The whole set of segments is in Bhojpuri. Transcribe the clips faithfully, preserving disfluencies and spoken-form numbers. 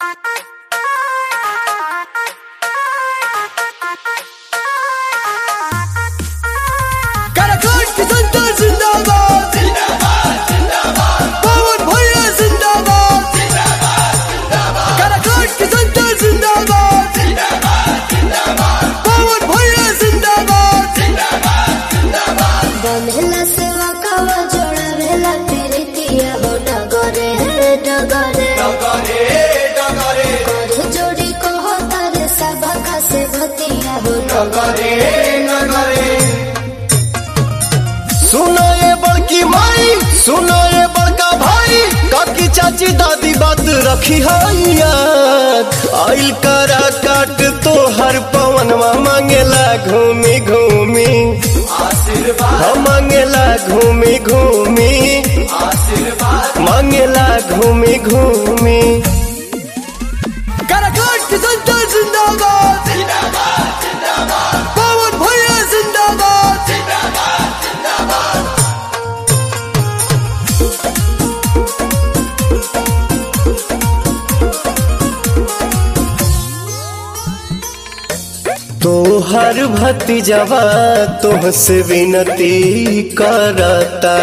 सुनो ये बड़की माई, सुनो ये बड़का भाई, काकी चाची दादी बात रखी है याद। आइल करा काट तो हर पवनवा मांगेला घूमी घूमी आशीर्वाद, मांगेला घूमी घूमी आशीर्वाद, मांगेला घूमी घूमी। काराकाट की जनता जिंदाबाद, जिंदाबाद जिंदाबाद, पवन भैया जिंदाबाद, जिंदाबाद जिंदाबाद। तो हर भतीजवा तुमसे विनती करता,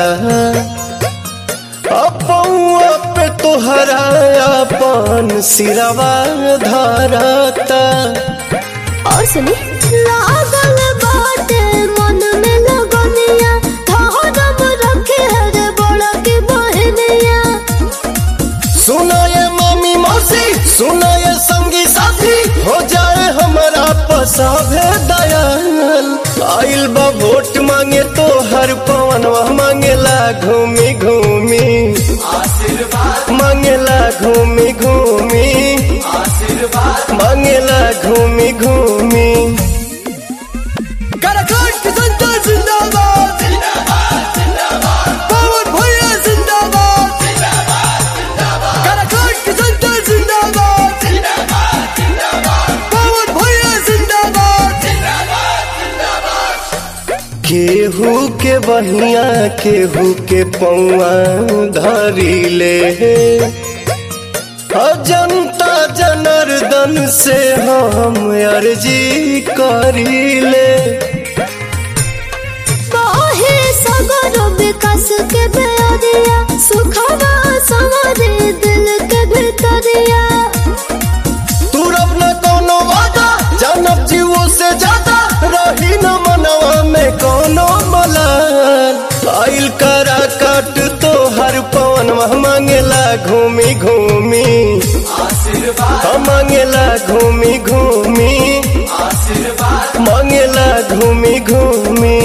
अपौआ पे तोहरा अपन सिरवा धरता। और सुनी लागल बाटे मन में लगनिया, धरम रखे रे बड़ा की बहनिया। सुना ये मामी मौसी, सुना ये संगी साथी, हो जाए हमारा पसाभे दयाल। आइल बा वोट मांगे तो हर पवनवा मांगेला घूमी घूमी आशीर्वाद, मांगेला घूमी घूमी आशीर्वाद, मांगेला घूमी घूमी। काराकाट की जनता जिंदाबाद, जिंदाबाद जिंदाबाद, पवन भैया जिंदाबाद, जिंदाबाद जिंदाबाद। काराकाट की जनता जिंदाबाद, जिंदाबाद जिंदाबाद, पवन भैया जिंदाबाद, जिंदाबाद जिंदाबाद। केहू के बहिया केहू के पौआ धरी ले, जनता जनार्दन से हम अर्जी करी ले। बाहे सगर विकास के बेरिया, सुखवा सवारे दिल के भीतरिया। तू रब न कोनो वादा, जानब जीवो से ज्यादा, रही न मनवा में कोनो मलाल। आइल करा काट तो हर पवन मांगेला घूमी घूमी आशीर्वाद, मांगेला घूमी घूमी आशीर्वाद, मांगेला घूमी घूमी।